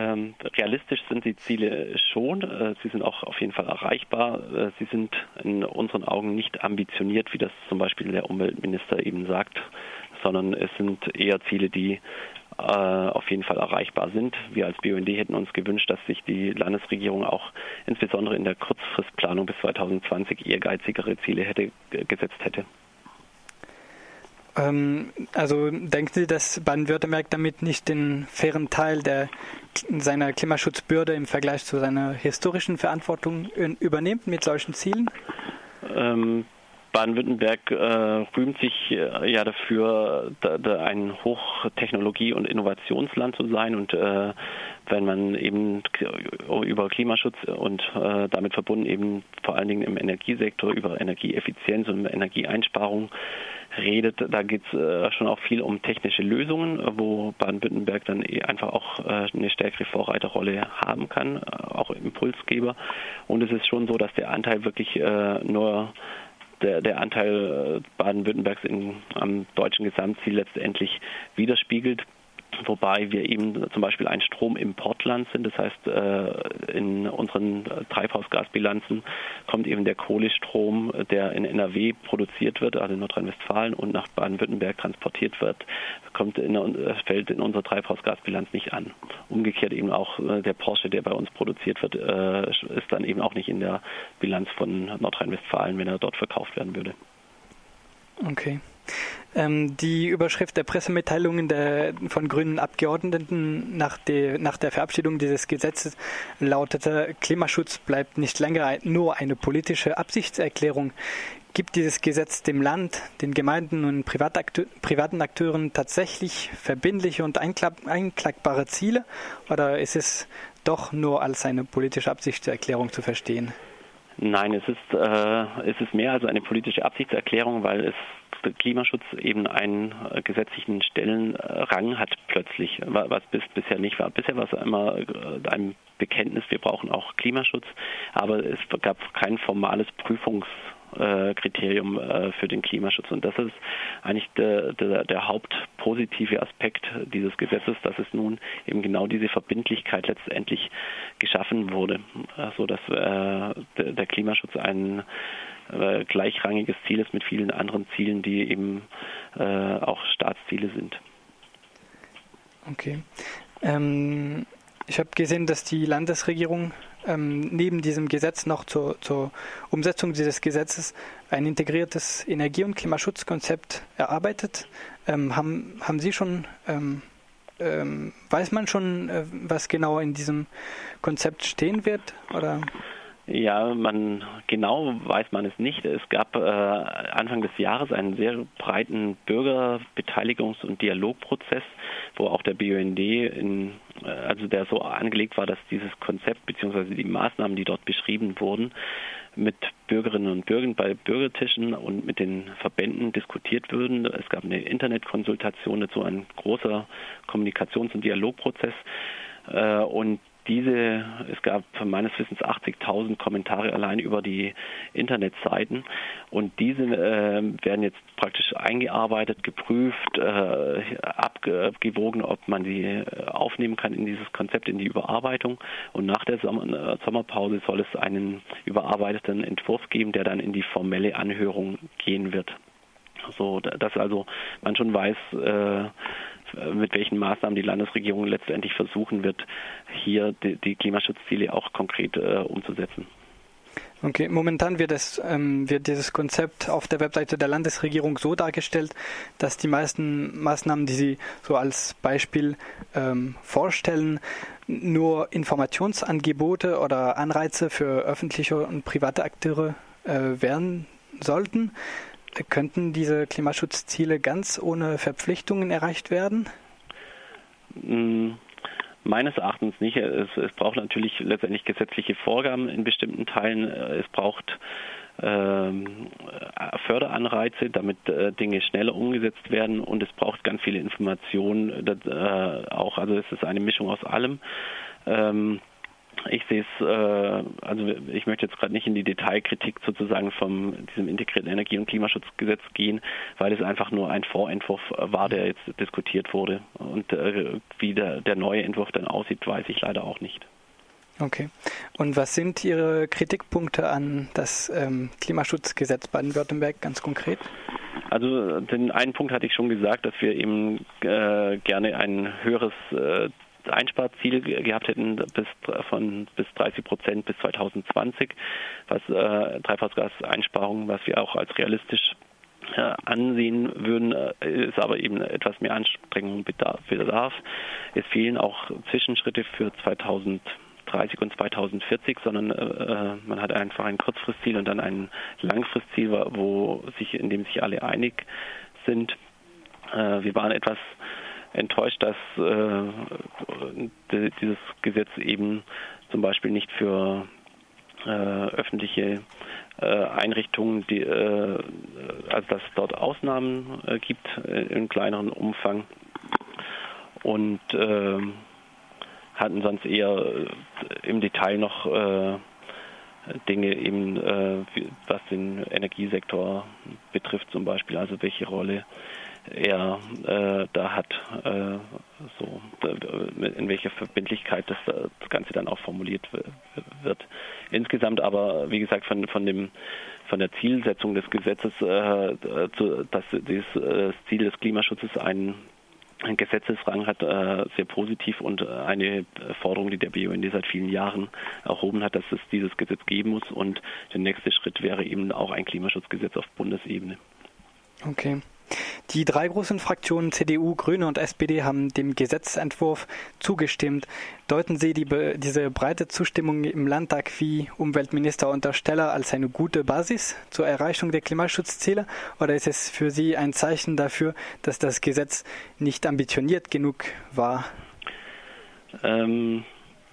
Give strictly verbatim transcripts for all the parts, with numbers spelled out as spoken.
Ähm, realistisch sind die Ziele schon. Äh, sie sind auch auf jeden Fall erreichbar. Äh, sie sind in unseren Augen nicht ambitioniert, wie das zum Beispiel der Umweltminister eben sagt, sondern es sind eher Ziele, die äh, auf jeden Fall erreichbar sind. Wir als B U N D hätten uns gewünscht, dass sich die Landesregierung auch insbesondere in der Kurzfristplanung bis zweitausendzwanzig ehrgeizigere Ziele hätte gesetzt hätte. Ähm, also denken Sie, dass Baden-Württemberg damit nicht den fairen Teil der, seiner Klimaschutzbürde im Vergleich zu seiner historischen Verantwortung übernimmt mit solchen Zielen? Ähm, Baden-Württemberg äh, rühmt sich äh, ja dafür, da, da ein Hochtechnologie- und Innovationsland zu sein. Und äh, wenn man eben über Klimaschutz und äh, damit verbunden eben vor allen Dingen im Energiesektor über Energieeffizienz und Energieeinsparung redet, da geht es äh, schon auch viel um technische Lösungen, wo Baden-Württemberg dann einfach auch äh, eine stärkere Vorreiterrolle haben kann, äh, auch Impulsgeber. Und es ist schon so, dass der Anteil wirklich äh, nur Der, der Anteil Baden-Württembergs in, am deutschen Gesamtziel letztendlich widerspiegelt, wobei wir eben zum Beispiel ein Stromimportland sind. Das heißt, in unseren Treibhausgasbilanzen kommt eben der Kohlestrom, der in N R W produziert wird, also in Nordrhein-Westfalen und nach Baden-Württemberg transportiert wird, kommt in, fällt in unsere Treibhausgasbilanz nicht an. Umgekehrt eben auch der Porsche, der bei uns produziert wird, ist dann eben auch nicht in der Bilanz von Nordrhein-Westfalen, wenn er dort verkauft werden würde. Okay. Ähm, die Überschrift der Pressemitteilungen der, von grünen Abgeordneten nach, de, nach der Verabschiedung dieses Gesetzes lautete: Klimaschutz bleibt nicht länger nur eine politische Absichtserklärung. Gibt dieses Gesetz dem Land, den Gemeinden und Privatakte- privaten Akteuren tatsächlich verbindliche und einklag- einklagbare Ziele, oder ist es doch nur als eine politische Absichtserklärung zu verstehen? Nein, es ist, äh, es ist mehr als eine politische Absichtserklärung, weil es der Klimaschutz eben einen äh, gesetzlichen Stellenrang hat plötzlich, was bis, bisher nicht war. Bisher war es immer äh, ein Bekenntnis, wir brauchen auch Klimaschutz, aber es gab kein formales Prüfungskriterium äh, für den Klimaschutz. Und das ist eigentlich der, der, der hauptpositive Aspekt dieses Gesetzes, dass es nun eben genau diese Verbindlichkeit letztendlich geschaffen wurde, sodass äh, der, der Klimaschutz ein äh, gleichrangiges Ziel ist mit vielen anderen Zielen, die eben äh, auch Staatsziele sind. Okay. Ähm, ich habe gesehen, dass die Landesregierung ähm, neben diesem Gesetz noch zur, zur Umsetzung dieses Gesetzes ein integriertes Energie- und Klimaschutzkonzept erarbeitet. Ähm, haben, haben Sie schon, ähm, ähm, weiß man schon, äh, was genau in diesem Konzept stehen wird, oder? Ja, man genau weiß man es nicht. Es gab äh, Anfang des Jahres einen sehr breiten Bürgerbeteiligungs- und Dialogprozess, wo auch der B U N D, in, äh, also der so angelegt war, dass dieses Konzept bzw. die Maßnahmen, die dort beschrieben wurden, mit Bürgerinnen und Bürgern bei Bürgertischen und mit den Verbänden diskutiert würden. Es gab eine Internetkonsultation dazu, ein großer Kommunikations- und Dialogprozess äh, und Diese, es gab meines Wissens achtzigtausend Kommentare allein über die Internetseiten und diese äh, werden jetzt praktisch eingearbeitet, geprüft, äh, abgewogen, ob man sie aufnehmen kann in dieses Konzept, in die Überarbeitung. Und nach der Sommer- Sommerpause soll es einen überarbeiteten Entwurf geben, der dann in die formelle Anhörung gehen wird. So, dass also man schon weiß, äh, mit welchen Maßnahmen die Landesregierung letztendlich versuchen wird, hier die, die Klimaschutzziele auch konkret äh, umzusetzen. Okay, momentan wird, es, ähm, wird dieses Konzept auf der Webseite der Landesregierung so dargestellt, dass die meisten Maßnahmen, die Sie so als Beispiel ähm, vorstellen, nur Informationsangebote oder Anreize für öffentliche und private Akteure äh, werden sollten. Könnten diese Klimaschutzziele ganz ohne Verpflichtungen erreicht werden? Meines Erachtens nicht. Es, es braucht natürlich letztendlich gesetzliche Vorgaben in bestimmten Teilen. Es braucht ähm, Förderanreize, damit äh, Dinge schneller umgesetzt werden, und es braucht ganz viele Informationen. Das, äh, auch, also es ist eine Mischung aus allem. Ähm, Ich sehe es, äh, also ich möchte jetzt gerade nicht in die Detailkritik sozusagen von diesem integrierten Energie- und Klimaschutzgesetz gehen, weil es einfach nur ein Vorentwurf war, der jetzt diskutiert wurde. Und äh, wie der, der neue Entwurf dann aussieht, weiß ich leider auch nicht. Okay. Und was sind Ihre Kritikpunkte an das ähm, Klimaschutzgesetz Baden-Württemberg ganz konkret? Also den einen Punkt hatte ich schon gesagt, dass wir eben äh, gerne ein höheres äh, Einsparziel gehabt hätten bis von bis dreißig Prozent bis zweitausendzwanzig, was äh, Treibhausgaseinsparungen, was wir auch als realistisch äh, ansehen würden, äh, ist aber eben etwas mehr Anstrengung bedarf, bedarf. Es fehlen auch Zwischenschritte für zweitausenddreißig und zweitausendvierzig, sondern äh, man hat einfach ein Kurzfristziel und dann ein Langfristziel, wo sich, in dem sich alle einig sind. Äh, wir waren etwas enttäuscht, dass äh, dieses Gesetz eben zum Beispiel nicht für äh, öffentliche äh, Einrichtungen, die, äh, also dass es dort Ausnahmen äh, gibt äh, in kleineren Umfang und äh, hatten sonst eher im Detail noch äh, Dinge eben, äh, was den Energiesektor betrifft zum Beispiel, also welche Rolle er äh, da hat, äh, so in welcher Verbindlichkeit das, das Ganze dann auch formuliert wird. Insgesamt aber, wie gesagt, von von dem von der Zielsetzung des Gesetzes, äh, zu, dass dieses äh, Ziel des Klimaschutzes einen, einen Gesetzesrang hat, äh, sehr positiv und eine Forderung, die der B U N D seit vielen Jahren erhoben hat, dass es dieses Gesetz geben muss, und der nächste Schritt wäre eben auch ein Klimaschutzgesetz auf Bundesebene. Okay. Die drei großen Fraktionen C D U, Grüne und S P D haben dem Gesetzentwurf zugestimmt. Deuten Sie die, diese breite Zustimmung im Landtag, wie Umweltminister Untersteller, als eine gute Basis zur Erreichung der Klimaschutzziele? Oder ist es für Sie ein Zeichen dafür, dass das Gesetz nicht ambitioniert genug war? Ähm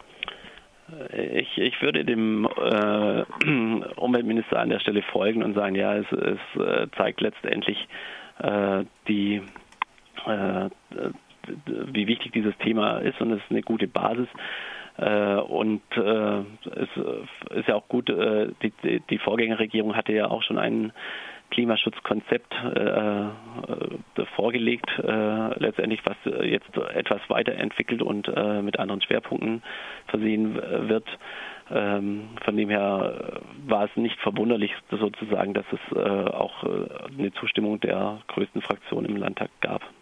Ich, ich würde dem äh, Umweltminister an der Stelle folgen und sagen, ja, es, es äh, zeigt letztendlich äh, die, äh, wie wichtig dieses Thema ist, und es ist eine gute Basis. Äh, und äh, es ist ja auch gut, äh, die, die Vorgängerregierung hatte ja auch schon einen Klimaschutzkonzept äh, äh, vorgelegt, äh, letztendlich, was jetzt etwas weiterentwickelt und äh, mit anderen Schwerpunkten versehen wird. Ähm, von dem her war es nicht verwunderlich sozusagen, dass es äh, auch äh, eine Zustimmung der größten Fraktion im Landtag gab.